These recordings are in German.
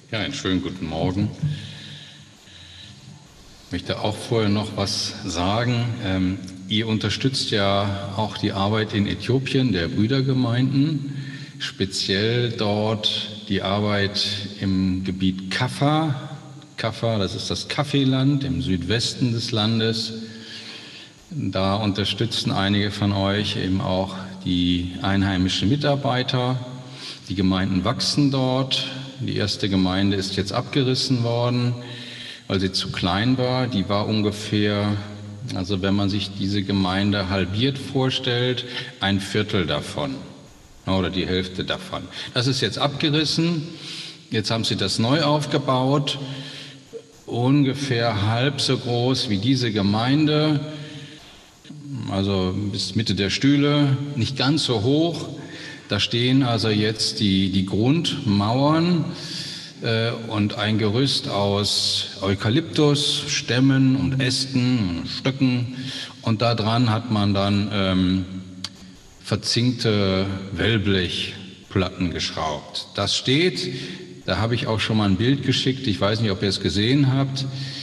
Ja, einen schönen guten Morgen. Ich möchte auch vorher noch was sagen. Ihr unterstützt ja auch die Arbeit in Äthiopien der Brüdergemeinden, speziell dort die Arbeit im Gebiet Kaffa. Kaffa, das ist das Kaffeeland im Südwesten des Landes. Da unterstützen einige von euch eben auch die einheimischen Mitarbeiter. Die Gemeinden wachsen dort. Die erste Gemeinde ist jetzt abgerissen worden, weil sie zu klein war. Die war ungefähr, also wenn man sich diese Gemeinde halbiert vorstellt, ein Viertel davon oder die Hälfte davon. Das ist jetzt abgerissen. Jetzt haben sie das neu aufgebaut, ungefähr halb so groß wie diese Gemeinde, also bis Mitte der Stühle, nicht ganz so hoch. Da stehen also jetzt die Grundmauern und ein Gerüst aus Eukalyptus, Stämmen und Ästen und Stöcken. Und da dran hat man dann verzinkte Wellblechplatten geschraubt. Das steht, da habe ich auch schon mal ein Bild geschickt, ich weiß nicht, ob ihr es gesehen habt.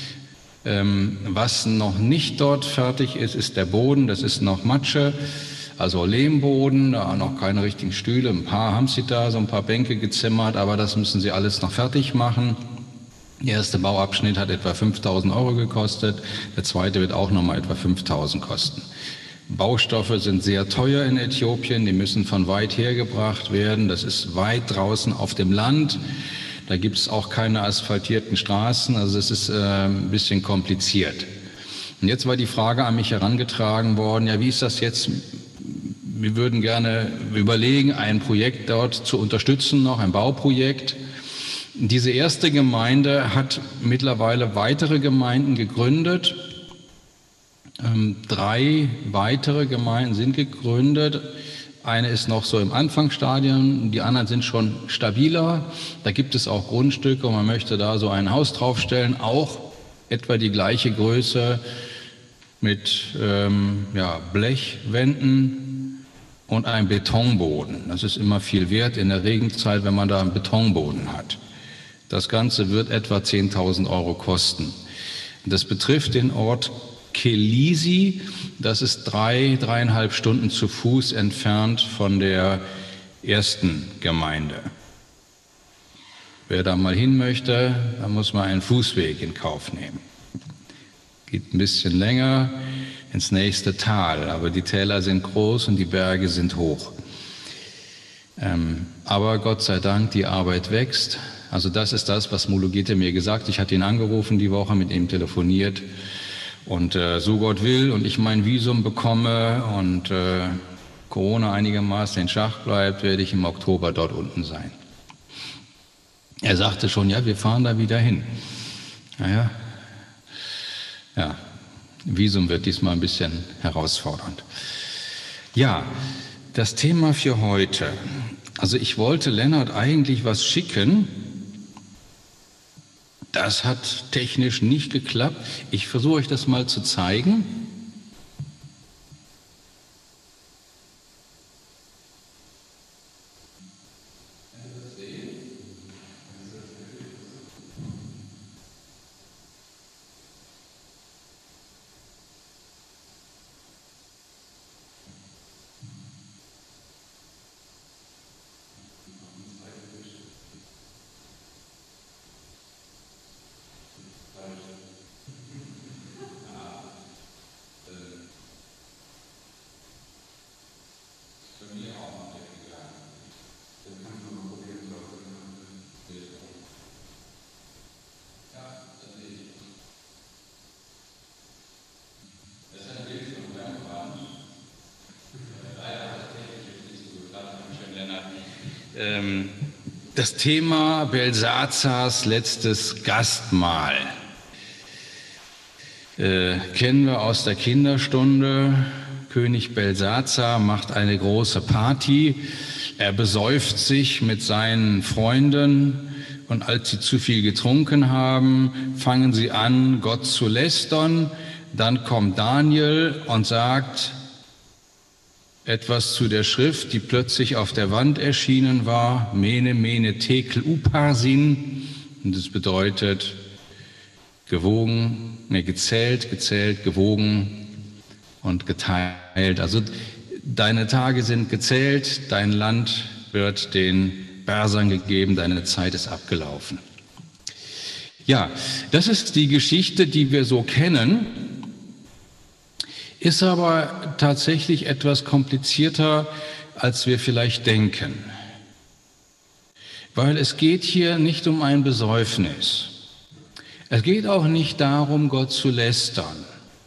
Was noch nicht dort fertig ist, ist der Boden, das ist noch Matsche. Also Lehmboden, da noch keine richtigen Stühle, ein paar haben sie da, so ein paar Bänke gezimmert, aber das müssen sie alles noch fertig machen. Der erste Bauabschnitt hat etwa 5.000 € gekostet, der zweite wird auch nochmal etwa 5.000 kosten. Baustoffe sind sehr teuer in Äthiopien, die müssen von weit hergebracht werden, das ist weit draußen auf dem Land, da gibt es auch keine asphaltierten Straßen, also es ist ein bisschen kompliziert. Und jetzt war die Frage an mich herangetragen worden, ja, wie ist das jetzt? Wir würden gerne überlegen, ein Projekt dort zu unterstützen, noch ein Bauprojekt. Diese erste Gemeinde hat mittlerweile weitere Gemeinden gegründet. 3 weitere Gemeinden sind gegründet. Eine ist noch so im Anfangsstadium, die anderen sind schon stabiler. Da gibt es auch Grundstücke und man möchte da so ein Haus draufstellen, auch etwa die gleiche Größe mit Blechwänden und einem Betonboden. Das ist immer viel wert in der Regenzeit, wenn man da einen Betonboden hat. Das Ganze wird etwa 10.000 € kosten. Das betrifft den Ort Kelisi. Das ist 3,5 Stunden zu Fuß entfernt von der ersten Gemeinde. Wer da mal hin möchte, da muss man einen Fußweg in Kauf nehmen. Geht ein bisschen länger ins nächste Tal, aber die Täler sind groß und die Berge sind hoch. Aber Gott sei Dank, die Arbeit wächst. Also das ist das, was Mulugete mir gesagt hat. Ich hatte ihn angerufen die Woche, mit ihm telefoniert. Und so Gott will und ich mein Visum bekomme und Corona einigermaßen in Schach bleibt, werde ich im Oktober dort unten sein. Er sagte schon, ja, wir fahren da wieder hin. Naja, ja, Visum wird diesmal ein bisschen herausfordernd. Ja, das Thema für heute. Also ich wollte Lennart eigentlich was schicken. Das hat technisch nicht geklappt. Ich versuche euch das mal zu zeigen. Das Thema Belsazars letztes Gastmahl kennen wir aus der Kinderstunde. König Belsazar macht eine große Party. Er besäuft sich mit seinen Freunden und als sie zu viel getrunken haben, fangen sie an, Gott zu lästern. Dann kommt Daniel und sagt etwas zu der Schrift, die plötzlich auf der Wand erschienen war, Mene, Mene, Tekel, Upharsin, Und es bedeutet gezählt, gewogen und geteilt. Also deine Tage sind gezählt, dein Land wird den Persern gegeben, deine Zeit ist abgelaufen. Ja, das ist die Geschichte, die wir so kennen, ist aber tatsächlich etwas komplizierter, als wir vielleicht denken. Weil es geht hier nicht um ein Besäufnis. Es geht auch nicht darum, Gott zu lästern.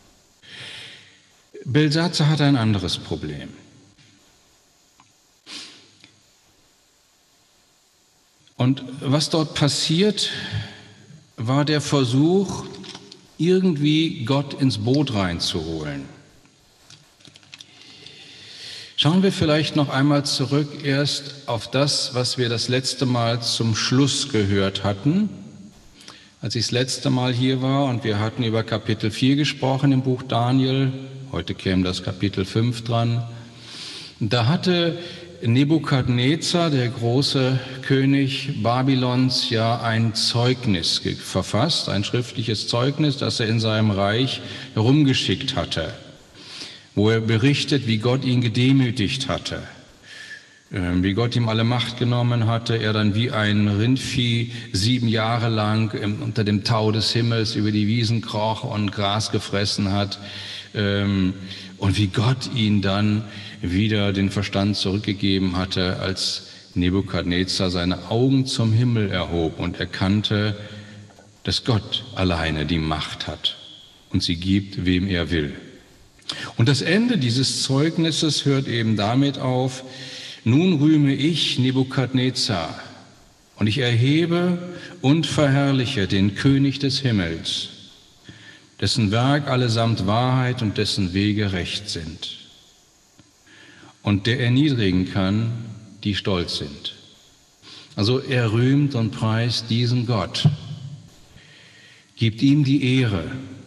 Belsatzar hat ein anderes Problem. Und was dort passiert, war der Versuch, irgendwie Gott ins Boot reinzuholen. Schauen wir vielleicht noch einmal zurück erst auf das, was wir das letzte Mal zum Schluss gehört hatten. Als ich das letzte Mal hier war und wir hatten über Kapitel 4 gesprochen im Buch Daniel, heute käme das Kapitel 5 dran, da hatte Nebukadnezar, der große König Babylons, ja ein Zeugnis verfasst, ein schriftliches Zeugnis, das er in seinem Reich herumgeschickt hatte, wo er berichtet, wie Gott ihn gedemütigt hatte, wie Gott ihm alle Macht genommen hatte, er dann wie ein Rindvieh 7 Jahre lang unter dem Tau des Himmels über die Wiesen kroch und Gras gefressen hat, und wie Gott ihn dann wieder den Verstand zurückgegeben hatte, als Nebukadnezar seine Augen zum Himmel erhob und erkannte, dass Gott alleine die Macht hat und sie gibt, wem er will. Und das Ende dieses Zeugnisses hört eben damit auf: Nun rühme ich, Nebukadnezar, und ich erhebe und verherrliche den König des Himmels, dessen Werk allesamt Wahrheit und dessen Wege Recht sind, und der erniedrigen kann, die stolz sind. Also er rühmt und preist diesen Gott, gibt ihm die Ehre.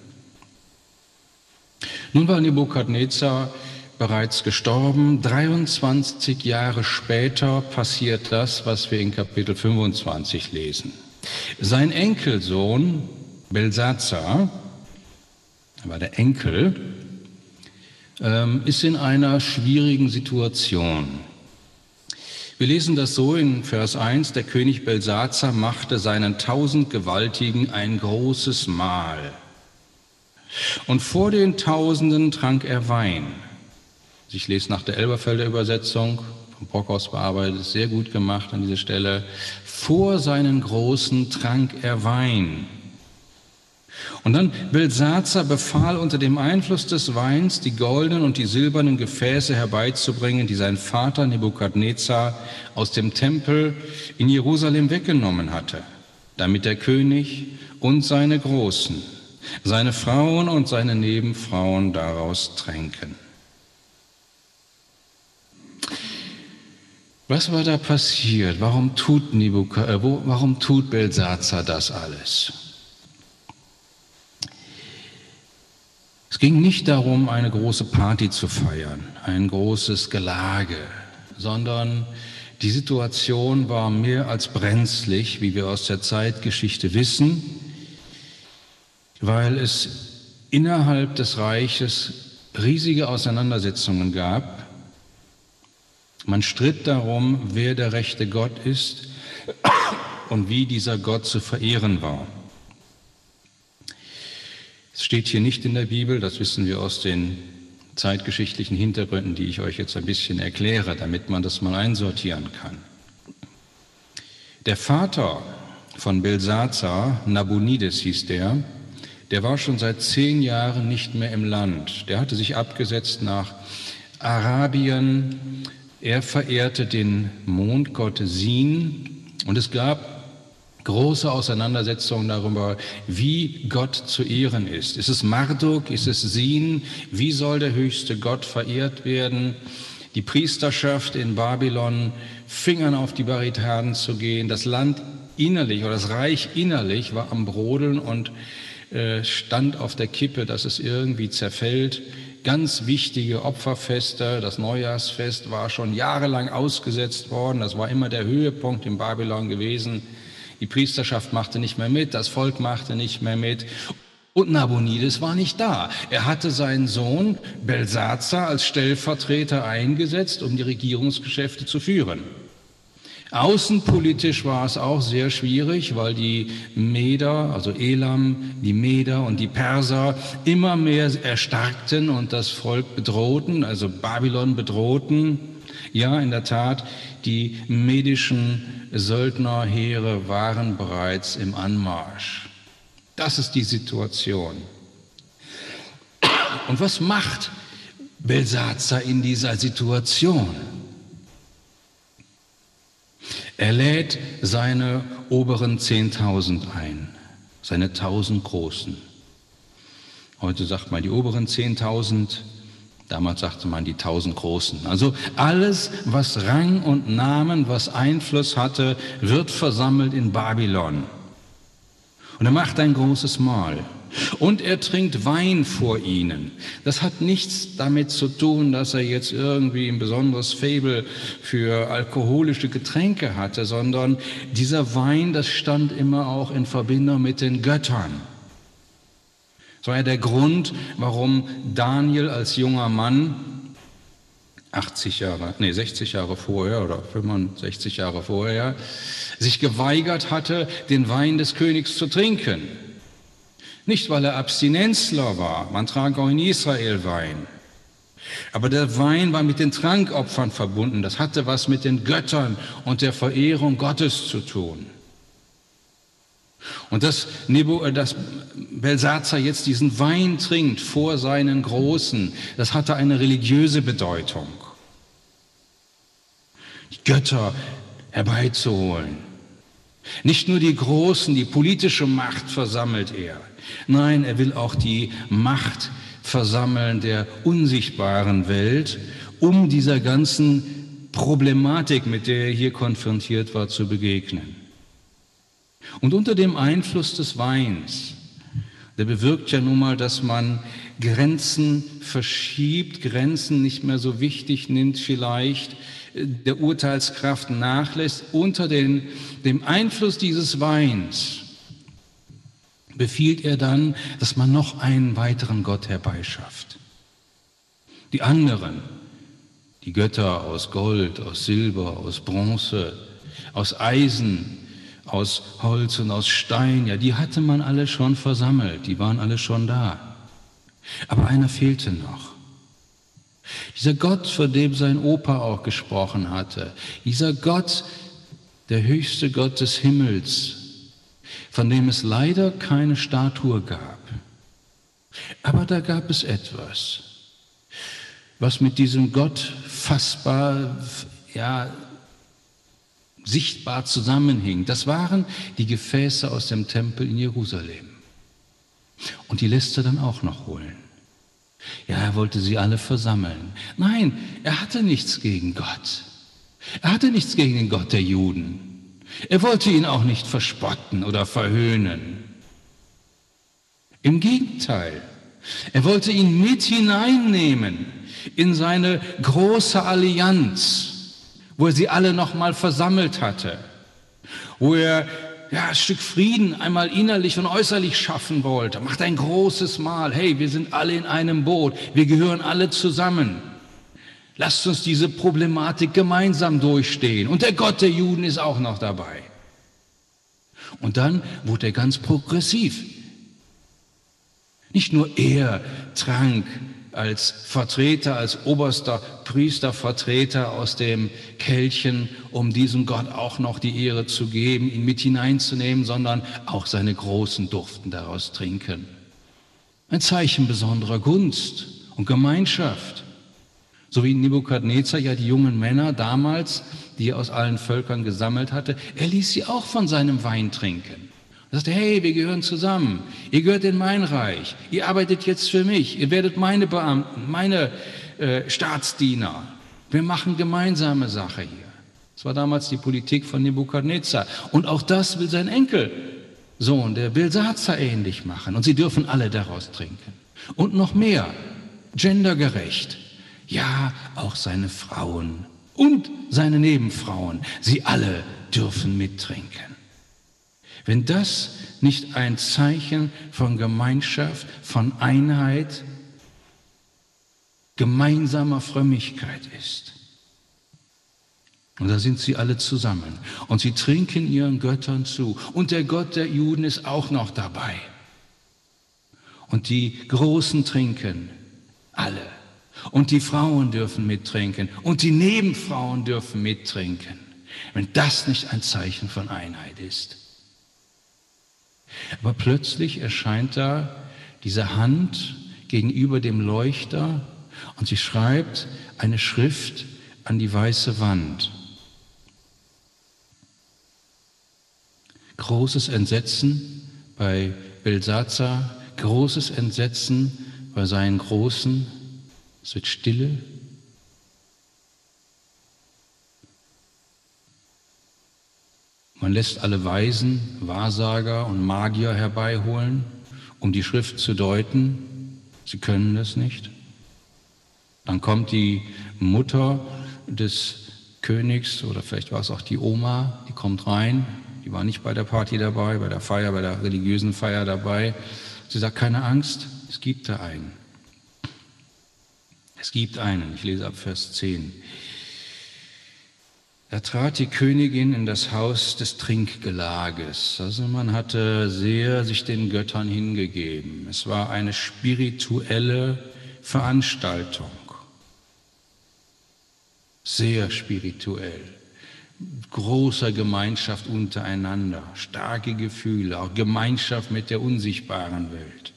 Nun war Nebukadnezar bereits gestorben. 23 Jahre später passiert das, was wir in Kapitel 25 lesen. Sein Enkelsohn Belsatzar, er war der Enkel, ist in einer schwierigen Situation. Wir lesen das so in Vers 1: Der König Belsatzar machte seinen 1000 Gewaltigen ein großes Mahl. Und vor den Tausenden trank er Wein. Ich lese nach der Elberfelder Übersetzung, von Brockhaus bearbeitet, sehr gut gemacht an dieser Stelle. Vor seinen Großen trank er Wein. Und dann Belsatzar befahl, unter dem Einfluss des Weins die goldenen und die silbernen Gefäße herbeizubringen, die sein Vater Nebukadnezar aus dem Tempel in Jerusalem weggenommen hatte, damit der König und seine Großen, seine Frauen und seine Nebenfrauen daraus tränken. Was war da passiert? Warum tut Belsatzar das alles? Es ging nicht darum, eine große Party zu feiern, ein großes Gelage, sondern die Situation war mehr als brenzlig, wie wir aus der Zeitgeschichte wissen, weil es innerhalb des Reiches riesige Auseinandersetzungen gab. Man stritt darum, wer der rechte Gott ist und wie dieser Gott zu verehren war. Es steht hier nicht in der Bibel, das wissen wir aus den zeitgeschichtlichen Hintergründen, die ich euch jetzt ein bisschen erkläre, damit man das mal einsortieren kann. Der Vater von Belsatzar, Nabonides hieß der war schon seit 10 Jahren nicht mehr im Land. Der hatte sich abgesetzt nach Arabien. Er verehrte den Mondgott Sin und es gab große Auseinandersetzungen darüber, wie Gott zu ehren ist. Ist es Marduk, ist es Sin? Wie soll der höchste Gott verehrt werden? Die Priesterschaft in Babylon fing an, auf die Barrikaden zu gehen. Das Land innerlich oder das Reich innerlich war am Brodeln und stand auf der Kippe, dass es irgendwie zerfällt. Ganz wichtige Opferfeste, das Neujahrsfest war schon jahrelang ausgesetzt worden. Das war immer der Höhepunkt in Babylon gewesen. Die Priesterschaft machte nicht mehr mit, das Volk machte nicht mehr mit. Und Nabonides war nicht da. Er hatte seinen Sohn Belsazar als Stellvertreter eingesetzt, um die Regierungsgeschäfte zu führen. Außenpolitisch war es auch sehr schwierig, weil die Meder, also Elam, die Meder und die Perser immer mehr erstarkten und das Volk bedrohten, also Babylon bedrohten. Ja, in der Tat, die medischen Söldnerheere waren bereits im Anmarsch. Das ist die Situation. Und was macht Belsazar in dieser Situation? Er lädt seine oberen 10.000 ein, seine 1.000 Großen. Heute sagt man die oberen 10.000, damals sagte man die 1.000 Großen. Also alles, was Rang und Namen, was Einfluss hatte, wird versammelt in Babylon. Und er macht ein großes Mahl. Und er trinkt Wein vor ihnen. Das hat nichts damit zu tun, dass er jetzt irgendwie ein besonderes Faible für alkoholische Getränke hatte, sondern dieser Wein, das stand immer auch in Verbindung mit den Göttern. Das war ja der Grund, warum Daniel als junger Mann 60 Jahre vorher oder 65 Jahre vorher sich geweigert hatte, den Wein des Königs zu trinken. Nicht, weil er Abstinenzler war, man trank auch in Israel Wein. Aber der Wein war mit den Trankopfern verbunden, das hatte was mit den Göttern und der Verehrung Gottes zu tun. Und dass Belsazar jetzt diesen Wein trinkt vor seinen Großen, das hatte eine religiöse Bedeutung. Die Götter herbeizuholen. Nicht nur die Großen, die politische Macht versammelt er. Nein, er will auch die Macht versammeln der unsichtbaren Welt, um dieser ganzen Problematik, mit der er hier konfrontiert war, zu begegnen. Und unter dem Einfluss des Weins, der bewirkt ja nun mal, dass man Grenzen verschiebt, Grenzen nicht mehr so wichtig nimmt vielleicht, der Urteilskraft nachlässt. Unter dem Einfluss dieses Weins befiehlt er dann, dass man noch einen weiteren Gott herbeischafft. Die anderen, die Götter aus Gold, aus Silber, aus Bronze, aus Eisen, aus Holz und aus Stein, ja, die hatte man alle schon versammelt, die waren alle schon da. Aber einer fehlte noch. Dieser Gott, von dem sein Opa auch gesprochen hatte, dieser Gott, der höchste Gott des Himmels, von dem es leider keine Statue gab. Aber da gab es etwas, was mit diesem Gott fassbar, sichtbar zusammenhing. Das waren die Gefäße aus dem Tempel in Jerusalem. Und die lässt er dann auch noch holen. Ja, er wollte sie alle versammeln. Nein, er hatte nichts gegen Gott. Er hatte nichts gegen den Gott der Juden. Er wollte ihn auch nicht verspotten oder verhöhnen. Im Gegenteil, er wollte ihn mit hineinnehmen in seine große Allianz, wo er sie alle noch mal versammelt hatte, wo er ein Stück Frieden einmal innerlich und äußerlich schaffen wollte. Macht ein großes Mahl. Hey, wir sind alle in einem Boot. Wir gehören alle zusammen. Lasst uns diese Problematik gemeinsam durchstehen. Und der Gott der Juden ist auch noch dabei. Und dann wurde er ganz progressiv. Nicht nur er trank als Vertreter, als oberster Priestervertreter aus dem Kelchen, um diesem Gott auch noch die Ehre zu geben, ihn mit hineinzunehmen, sondern auch seine Großen durften daraus trinken. Ein Zeichen besonderer Gunst und Gemeinschaft. So wie Nebukadnezar ja die jungen Männer damals, die er aus allen Völkern gesammelt hatte, er ließ sie auch von seinem Wein trinken. Er sagte, hey, wir gehören zusammen, ihr gehört in mein Reich, ihr arbeitet jetzt für mich, ihr werdet meine Beamten, meine Staatsdiener. Wir machen gemeinsame Sache hier. Das war damals die Politik von Nebukadnezar. Und auch das will sein Enkelsohn, der Belsazar, ähnlich machen. Und sie dürfen alle daraus trinken. Und noch mehr, gendergerecht. Ja, auch seine Frauen und seine Nebenfrauen, sie alle dürfen mittrinken. Wenn das nicht ein Zeichen von Gemeinschaft, von Einheit, gemeinsamer Frömmigkeit ist. Und da sind sie alle zusammen und sie trinken ihren Göttern zu. Und der Gott der Juden ist auch noch dabei. Und die Großen trinken, alle. Und die Frauen dürfen mittrinken und die Nebenfrauen dürfen mittrinken. Wenn das nicht ein Zeichen von Einheit ist. Aber plötzlich erscheint da diese Hand gegenüber dem Leuchter und sie schreibt eine Schrift an die weiße Wand. Großes Entsetzen bei Belsatzar, großes Entsetzen bei seinen Großen. Es wird Stille. Man lässt alle Weisen, Wahrsager und Magier herbeiholen, um die Schrift zu deuten. Sie können es nicht. Dann kommt die Mutter des Königs, oder vielleicht war es auch die Oma, die kommt rein. Die war nicht bei der Party dabei, bei der Feier, bei der religiösen Feier dabei. Sie sagt, keine Angst, es gibt da einen. Es gibt einen. Ich lese ab Vers 10. Da trat die Königin in das Haus des Trinkgelages. Also man hatte sehr sich den Göttern hingegeben. Es war eine spirituelle Veranstaltung. Sehr spirituell. Großer Gemeinschaft untereinander. Starke Gefühle, auch Gemeinschaft mit der unsichtbaren Welt.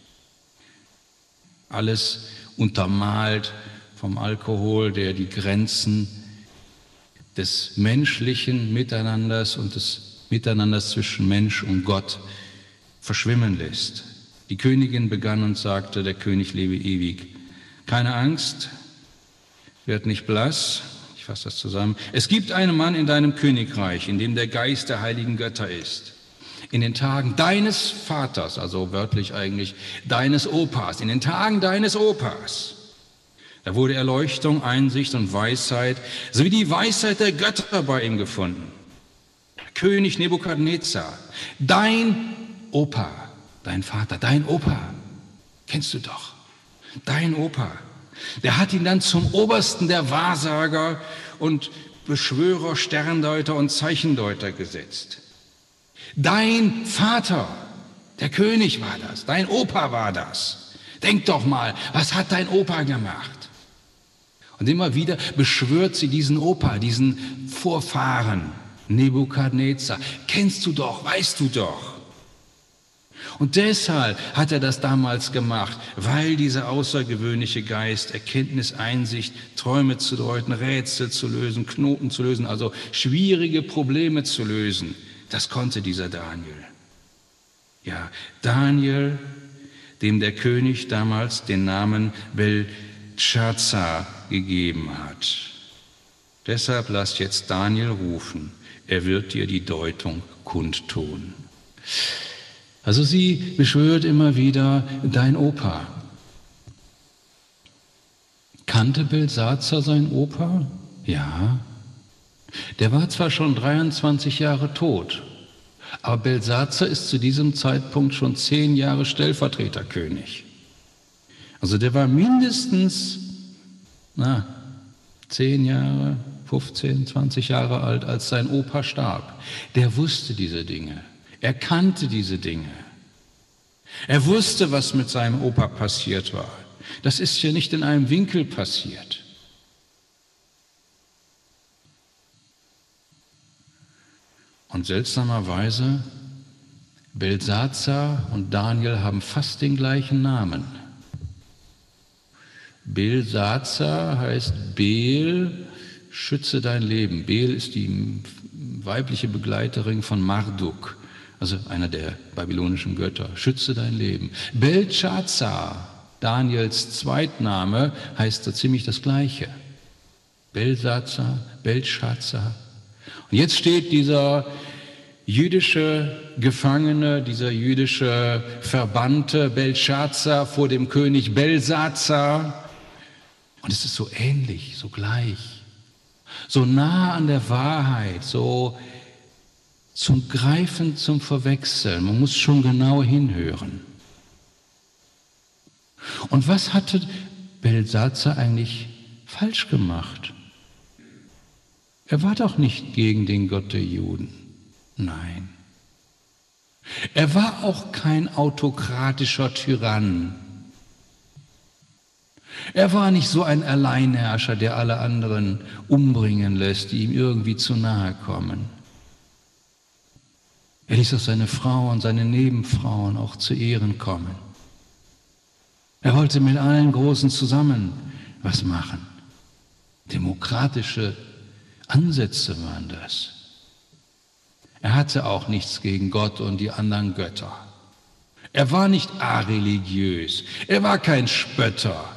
Alles untermalt vom Alkohol, der die Grenzen des menschlichen Miteinanders und des Miteinanders zwischen Mensch und Gott verschwimmen lässt. Die Königin begann und sagte, der König lebe ewig. Keine Angst, werd nicht blass, ich fasse das zusammen. Es gibt einen Mann in deinem Königreich, in dem der Geist der heiligen Götter ist. In den Tagen deines Vaters, also wörtlich eigentlich deines Opas, in den Tagen deines Opas. Da wurde Erleuchtung, Einsicht und Weisheit, sowie die Weisheit der Götter bei ihm gefunden. König Nebukadnezar, dein Opa, dein Vater, dein Opa, kennst du doch, dein Opa, der hat ihn dann zum Obersten der Wahrsager und Beschwörer, Sterndeuter und Zeichendeuter gesetzt. Dein Vater, der König war das, dein Opa war das. Denk doch mal, was hat dein Opa gemacht? Und immer wieder beschwört sie diesen Opa, diesen Vorfahren, Nebukadnezar. Kennst du doch, weißt du doch. Und deshalb hat er das damals gemacht, weil dieser außergewöhnliche Geist, Erkenntnis, Einsicht, Träume zu deuten, Rätsel zu lösen, Knoten zu lösen, also schwierige Probleme zu lösen, das konnte dieser Daniel. Ja, Daniel, dem der König damals den Namen Beltschazar gegeben hat. Deshalb lasst jetzt Daniel rufen, er wird dir die Deutung kundtun. Also sie beschwört immer wieder, dein Opa. Kannte Belsatzar seinen Opa? Ja. Der war zwar schon 23 Jahre tot, aber Belsatzar ist zu diesem Zeitpunkt schon 10 Jahre Stellvertreterkönig. Also der war mindestens 10 Jahre, 15, 20 Jahre alt, als sein Opa starb. Der wusste diese Dinge. Er kannte diese Dinge. Er wusste, was mit seinem Opa passiert war. Das ist ja nicht in einem Winkel passiert. Und seltsamerweise, Belsatzar und Daniel haben fast den gleichen Namen. Belsatzar heißt Bel, schütze dein Leben. Bel ist die weibliche Begleiterin von Marduk, also einer der babylonischen Götter. Schütze dein Leben. Beltschazar, Daniels Zweitname, heißt so ziemlich das Gleiche. Belsatzar, Beltschazar. Und jetzt steht dieser jüdische Gefangene, dieser jüdische Verbannte Beltschazar vor dem König Belsatzar. Und es ist so ähnlich, so gleich, so nah an der Wahrheit, so zum Greifen, zum Verwechseln. Man muss schon genau hinhören. Und was hatte Belsazar eigentlich falsch gemacht? Er war doch nicht gegen den Gott der Juden. Nein. Er war auch kein autokratischer Tyrann. Er war nicht so ein Alleinherrscher, der alle anderen umbringen lässt, die ihm irgendwie zu nahe kommen. Er ließ auch seine Frau und seine Nebenfrauen auch zu Ehren kommen. Er wollte mit allen Großen zusammen was machen. Demokratische Ansätze waren das. Er hatte auch nichts gegen Gott und die anderen Götter. Er war nicht areligiös. Er war kein Spötter.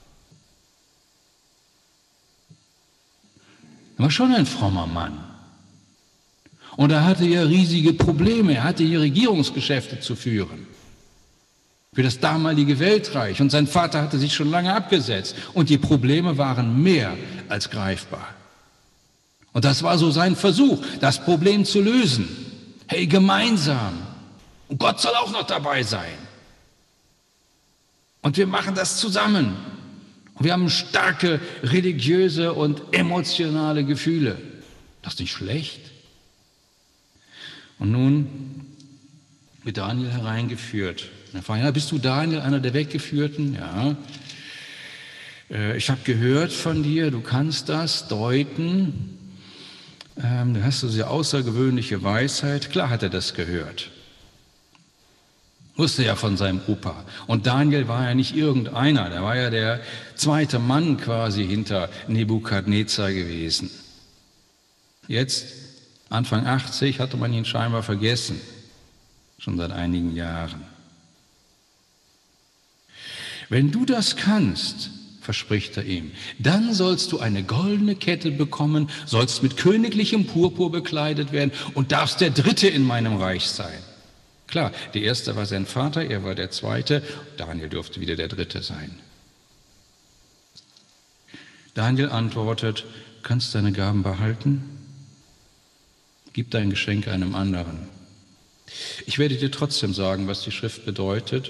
Er war schon ein frommer Mann. Und er hatte ja riesige Probleme. Er hatte hier Regierungsgeschäfte zu führen. Für das damalige Weltreich. Und sein Vater hatte sich schon lange abgesetzt. Und die Probleme waren mehr als greifbar. Und das war so sein Versuch, das Problem zu lösen. Hey, gemeinsam. Und Gott soll auch noch dabei sein. Und wir machen das zusammen. Und wir haben starke religiöse und emotionale Gefühle. Das ist nicht schlecht. Und nun wird Daniel hereingeführt. Er fragt, ja, bist du Daniel, einer der Weggeführten? Ja. Ich habe gehört von dir, du kannst das deuten. Du hast so sehr außergewöhnliche Weisheit. Klar hat er das gehört. Wusste ja von seinem Opa. Und Daniel war ja nicht irgendeiner, der war ja der zweite Mann quasi hinter Nebukadnezar gewesen. Jetzt, Anfang 80, hatte man ihn scheinbar vergessen, schon seit einigen Jahren. Wenn du das kannst, verspricht er ihm, dann sollst du eine goldene Kette bekommen, sollst mit königlichem Purpur bekleidet werden und darfst der Dritte in meinem Reich sein. Klar, der Erste war sein Vater, er war der Zweite, Daniel durfte wieder der Dritte sein. Daniel antwortet, kannst deine Gaben behalten? Gib dein Geschenk einem anderen. Ich werde dir trotzdem sagen, was die Schrift bedeutet.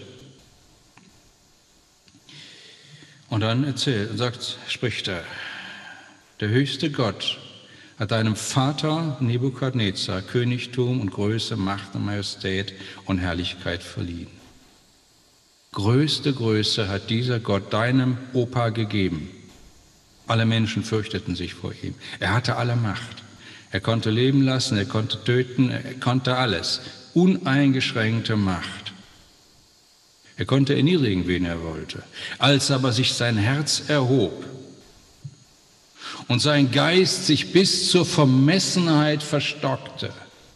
Und dann spricht er, der höchste Gott hat deinem Vater Nebukadnezar Königtum und Größe, Macht und Majestät und Herrlichkeit verliehen. Größte Größe hat dieser Gott deinem Opa gegeben. Alle Menschen fürchteten sich vor ihm. Er hatte alle Macht. Er konnte leben lassen, er konnte töten, er konnte alles. Uneingeschränkte Macht. Er konnte erniedrigen, wen er wollte. Als aber sich sein Herz erhob und sein Geist sich bis zur Vermessenheit verstockte,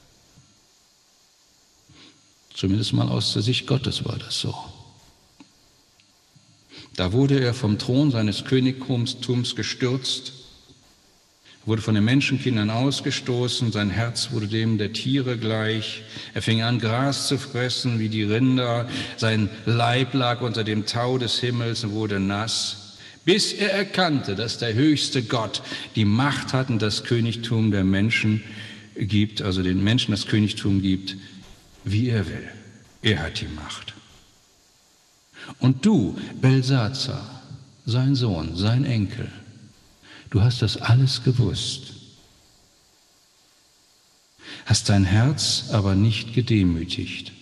zumindest mal aus der Sicht Gottes war das so, da wurde er vom Thron seines Königtums gestürzt, wurde von den Menschenkindern ausgestoßen, sein Herz wurde dem der Tiere gleich, er fing an, Gras zu fressen wie die Rinder, sein Leib lag unter dem Tau des Himmels und wurde nass, bis er erkannte, dass der höchste Gott die Macht hat und das Königtum der Menschen gibt, also den Menschen das Königtum gibt, wie er will. Er hat die Macht. Und du, Belsazar, sein Sohn, sein Enkel, du hast das alles gewusst, hast dein Herz aber nicht gedemütigt.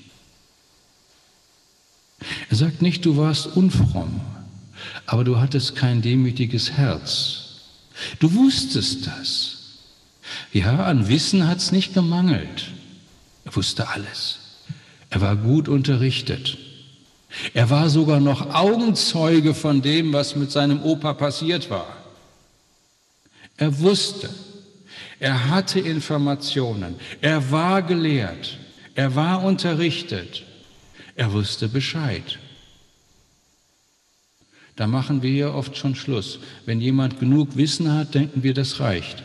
Er sagt nicht, du warst unfromm, aber du hattest kein demütiges Herz. Du wusstest das. Ja, an Wissen hat es nicht gemangelt. Er wusste alles. Er war gut unterrichtet. Er war sogar noch Augenzeuge von dem, was mit seinem Opa passiert war. Er wusste, er hatte Informationen, er war gelehrt, er war unterrichtet, er wusste Bescheid. Da machen wir ja oft schon Schluss. Wenn jemand genug Wissen hat, denken wir, das reicht.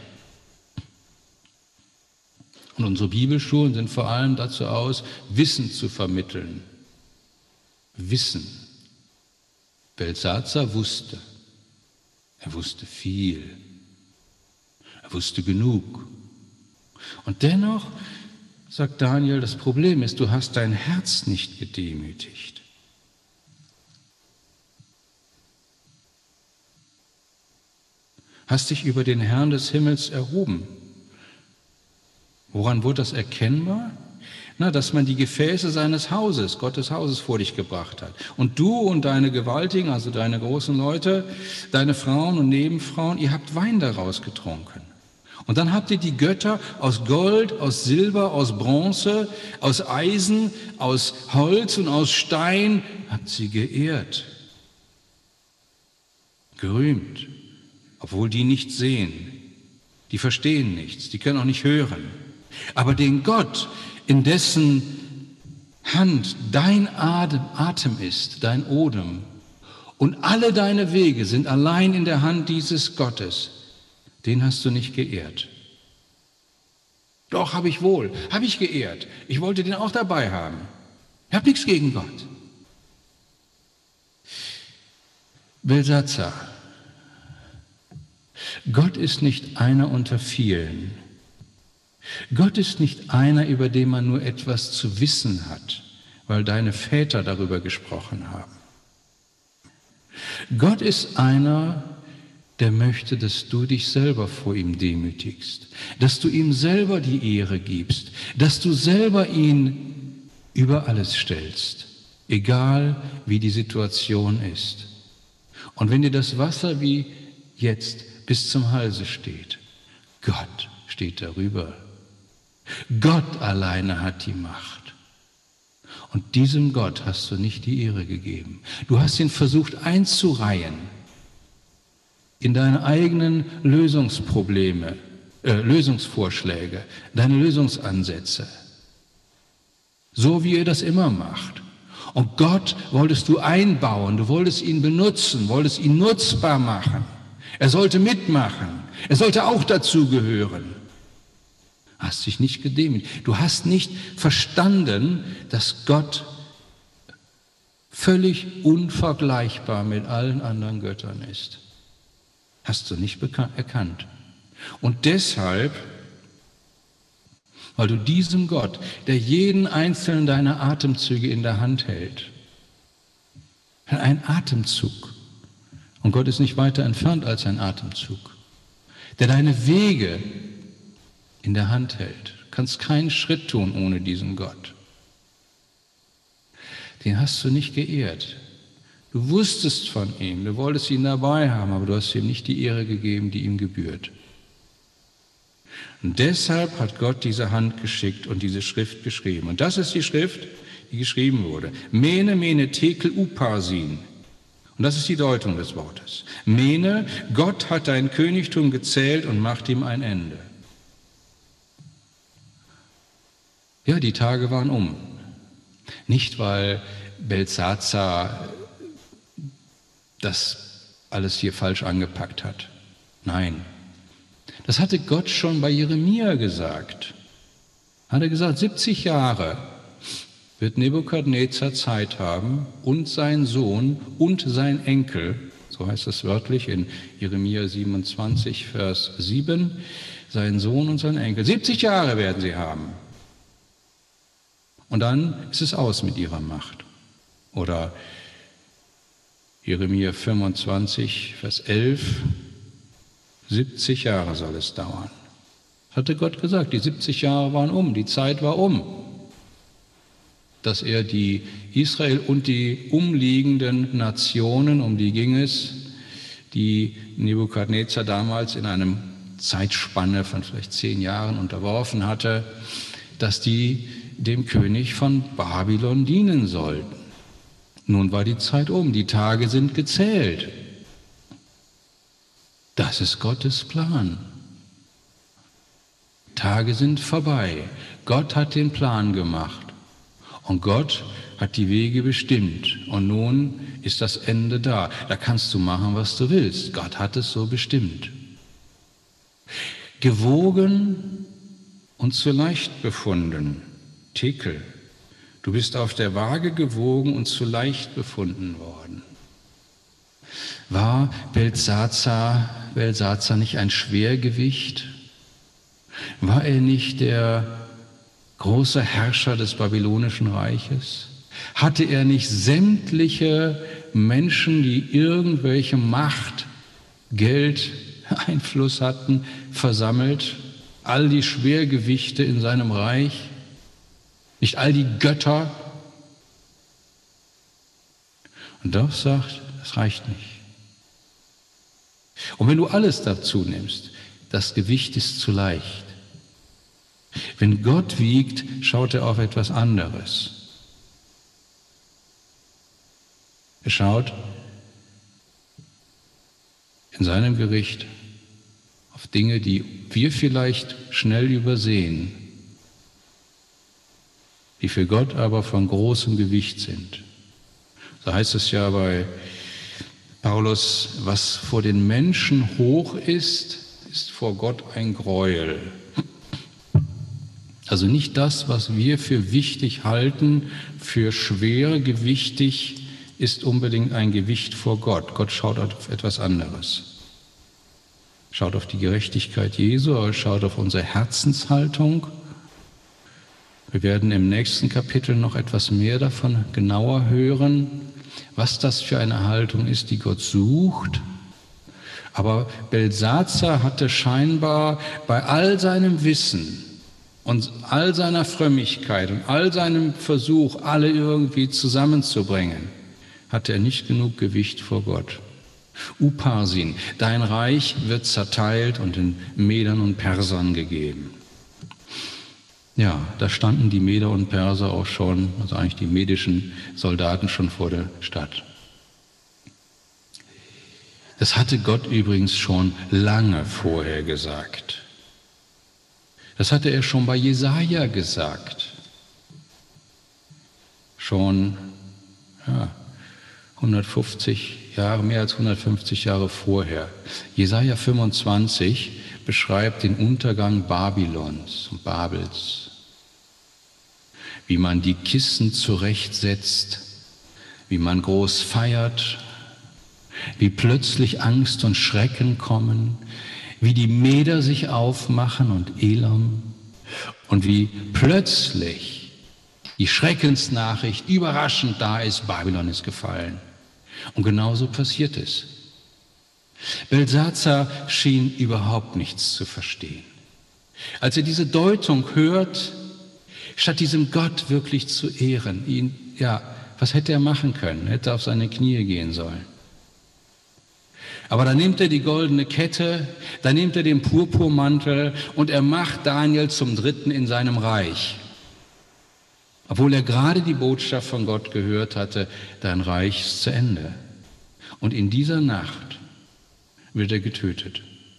Und unsere Bibelschulen sind vor allem dazu aus, Wissen zu vermitteln. Wissen. Belsazar wusste. Er wusste viel. Er wusste genug. Und dennoch sagt Daniel, das Problem ist, du hast dein Herz nicht gedemütigt. Hast dich über den Herrn des Himmels erhoben. Woran wurde das erkennbar? Na, dass man die Gefäße seines Hauses, Gottes Hauses, vor dich gebracht hat. Und du und deine Gewaltigen, also deine großen Leute, deine Frauen und Nebenfrauen, ihr habt Wein daraus getrunken. Und dann habt ihr die Götter aus Gold, aus Silber, aus Bronze, aus Eisen, aus Holz und aus Stein, habt sie geehrt, gerühmt, obwohl die nichts sehen, die verstehen nichts, die können auch nicht hören. Aber den Gott, in dessen Hand dein Atem ist, dein Odem, und alle deine Wege sind allein in der Hand dieses Gottes, den hast du nicht geehrt. Doch, habe ich geehrt. Ich wollte den auch dabei haben. Ich habe nichts gegen Gott. Belsatzar, Gott ist nicht einer unter vielen. Gott ist nicht einer, über den man nur etwas zu wissen hat, weil deine Väter darüber gesprochen haben. Gott ist einer, der möchte, dass du dich selber vor ihm demütigst, dass du ihm selber die Ehre gibst, dass du selber ihn über alles stellst, egal wie die Situation ist. Und wenn dir das Wasser wie jetzt bis zum Halse steht, Gott steht darüber. Gott alleine hat die Macht. Und diesem Gott hast du nicht die Ehre gegeben. Du hast ihn versucht einzureihen in deine eigenen Lösungsvorschläge, deine Lösungsansätze, so wie ihr das immer macht. Und Gott wolltest du einbauen, du wolltest ihn benutzen, wolltest ihn nutzbar machen. Er sollte mitmachen, er sollte auch dazugehören. Hast dich nicht gedemütigt. Du hast nicht verstanden, dass Gott völlig unvergleichbar mit allen anderen Göttern ist. Hast du nicht erkannt. Und deshalb, weil du diesem Gott, der jeden einzelnen deiner Atemzüge in der Hand hält, ein Atemzug, und Gott ist nicht weiter entfernt als ein Atemzug, der deine Wege in der Hand hält. Du kannst keinen Schritt tun ohne diesen Gott. Den hast du nicht geehrt. Du wusstest von ihm, du wolltest ihn dabei haben, aber du hast ihm nicht die Ehre gegeben, die ihm gebührt. Und deshalb hat Gott diese Hand geschickt und diese Schrift geschrieben. Und das ist die Schrift, die geschrieben wurde. Mene, mene, tekel, uparsin. Und das ist die Deutung des Wortes. Mene, Gott hat dein Königtum gezählt und macht ihm ein Ende. Ja, die Tage waren um. Nicht, weil Belsatzar das alles hier falsch angepackt hat. Nein, das hatte Gott schon bei Jeremia gesagt. Hat er gesagt, 70 Jahre wird Nebukadnezar Zeit haben und sein Sohn und sein Enkel, so heißt es wörtlich in Jeremia 27, Vers 7, sein Sohn und sein Enkel. 70 Jahre werden sie haben. Und dann ist es aus mit ihrer Macht. Oder Jeremia 25, Vers 11, 70 Jahre soll es dauern. Das hatte Gott gesagt, die 70 Jahre waren um, die Zeit war um, dass er die Israel und die umliegenden Nationen, um die ging es, die Nebukadnezar damals in einem Zeitspanne von vielleicht 10 Jahren unterworfen hatte, dass die dem König von Babylon dienen sollten. Nun war die Zeit um, die Tage sind gezählt. Das ist Gottes Plan. Tage sind vorbei. Gott hat den Plan gemacht und Gott hat die Wege bestimmt und nun ist das Ende da. Da kannst du machen, was du willst. Gott hat es so bestimmt. Gewogen und zu leicht befunden. Tekel. Du bist auf der Waage gewogen und zu leicht befunden worden. War Belsatzar nicht ein Schwergewicht? War er nicht der großer Herrscher des babylonischen Reiches? Hatte er nicht sämtliche Menschen, die irgendwelche Macht, Geld, Einfluss hatten, versammelt? All die Schwergewichte in seinem Reich? Nicht all die Götter? Und doch sagt, das reicht nicht. Und wenn du alles dazu nimmst, das Gewicht ist zu leicht. Wenn Gott wiegt, schaut er auf etwas anderes. Er schaut in seinem Gericht auf Dinge, die wir vielleicht schnell übersehen, die für Gott aber von großem Gewicht sind. So heißt es ja bei Paulus, was vor den Menschen hoch ist, ist vor Gott ein Gräuel. Also nicht das, was wir für wichtig halten, für schwer gewichtig, ist unbedingt ein Gewicht vor Gott. Gott schaut auf etwas anderes. Schaut auf die Gerechtigkeit Jesu, er schaut auf unsere Herzenshaltung. Wir werden im nächsten Kapitel noch etwas mehr davon genauer hören, was das für eine Haltung ist, die Gott sucht. Aber Belsatzar hatte scheinbar bei all seinem Wissen und all seiner Frömmigkeit und all seinem Versuch, alle irgendwie zusammenzubringen, hatte er nicht genug Gewicht vor Gott. Uparsin, dein Reich wird zerteilt und den Medern und Persern gegeben. Ja, da standen die Meder und Perser auch schon, also eigentlich die medischen Soldaten schon vor der Stadt. Das hatte Gott übrigens schon lange vorher gesagt. Das hatte er schon bei Jesaja gesagt. Schon 150 Jahre, mehr als 150 Jahre vorher. Jesaja 25 beschreibt den Untergang Babylons und Babels. Wie man die Kissen zurechtsetzt, wie man groß feiert, wie plötzlich Angst und Schrecken kommen, wie die Meder sich aufmachen und Elam und wie plötzlich die Schreckensnachricht überraschend da ist, Babylon ist gefallen. Und genauso passiert es. Belsatzar schien überhaupt nichts zu verstehen. Als er diese Deutung hört, statt diesem Gott wirklich zu ehren, was hätte er machen können? Er hätte auf seine Knie gehen sollen. Aber dann nimmt er die goldene Kette, dann nimmt er den Purpurmantel und er macht Daniel zum Dritten in seinem Reich. Obwohl er gerade die Botschaft von Gott gehört hatte, dein Reich ist zu Ende. Und in dieser Nacht wird er getötet.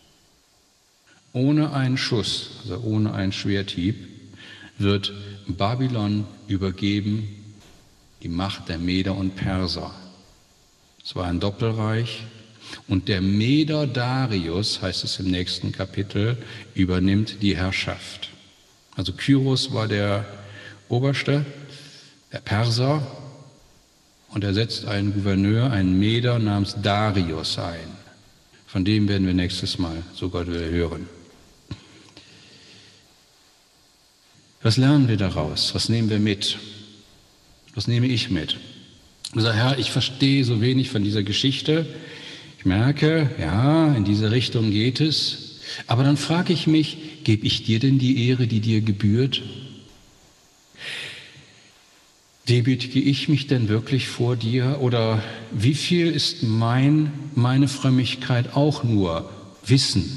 Ohne einen Schuss, also ohne einen Schwerthieb, wird Babylon übergeben, die Macht der Meder und Perser. Es war ein Doppelreich. Und der Meder Darius, heißt es im nächsten Kapitel, übernimmt die Herrschaft. Also Kyros war der Oberste, der Perser, und er setzt einen Gouverneur, einen Meder namens Darius ein. Von dem werden wir nächstes Mal, so Gott will, hören. Was lernen wir daraus? Was nehmen wir mit? Was nehme ich mit? Ich sage, Herr, ich verstehe so wenig von dieser Geschichte. Ich merke, ja, in diese Richtung geht es. Aber dann frage ich mich, gebe ich dir denn die Ehre, die dir gebührt? Demütige ich mich denn wirklich vor dir? Oder wie viel ist meine Frömmigkeit auch nur Wissen?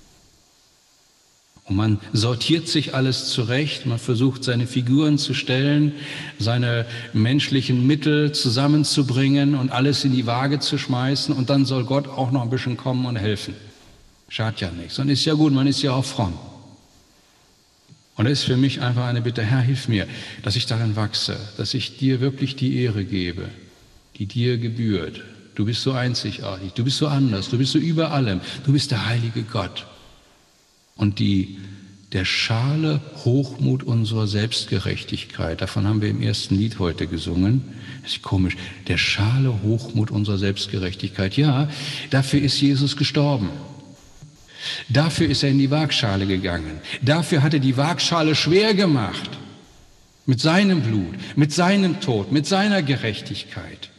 Und man sortiert sich alles zurecht, man versucht seine Figuren zu stellen, seine menschlichen Mittel zusammenzubringen und alles in die Waage zu schmeißen und dann soll Gott auch noch ein bisschen kommen und helfen. Schadet ja nichts. Und ist ja gut, man ist ja auch fromm. Und das ist für mich einfach eine Bitte, Herr, hilf mir, dass ich darin wachse, dass ich dir wirklich die Ehre gebe, die dir gebührt. Du bist so einzigartig, du bist so anders, du bist so über allem, du bist der heilige Gott. Und der schale Hochmut unserer Selbstgerechtigkeit, davon haben wir im ersten Lied heute gesungen, das ist komisch, der schale Hochmut unserer Selbstgerechtigkeit, ja, dafür ist Jesus gestorben. Dafür ist er in die Waagschale gegangen. Dafür hat er die Waagschale schwer gemacht. Mit seinem Blut, mit seinem Tod, mit seiner Gerechtigkeit.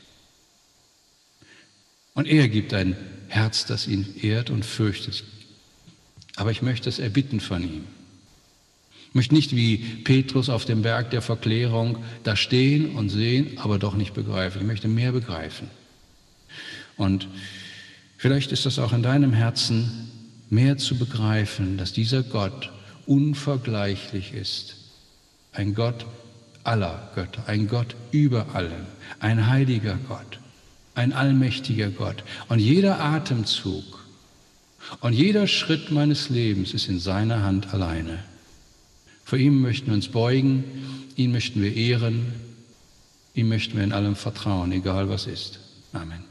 Und er gibt ein Herz, das ihn ehrt und fürchtet. Aber ich möchte es erbitten von ihm. Ich möchte nicht wie Petrus auf dem Berg der Verklärung da stehen und sehen, aber doch nicht begreifen. Ich möchte mehr begreifen. Und vielleicht ist das auch in deinem Herzen, mehr zu begreifen, dass dieser Gott unvergleichlich ist. Ein Gott aller Götter, ein Gott über allem, ein heiliger Gott, ein allmächtiger Gott. Und jeder Atemzug und jeder Schritt meines Lebens ist in seiner Hand alleine. Vor ihm möchten wir uns beugen, ihn möchten wir ehren, ihm möchten wir in allem vertrauen, egal was ist. Amen.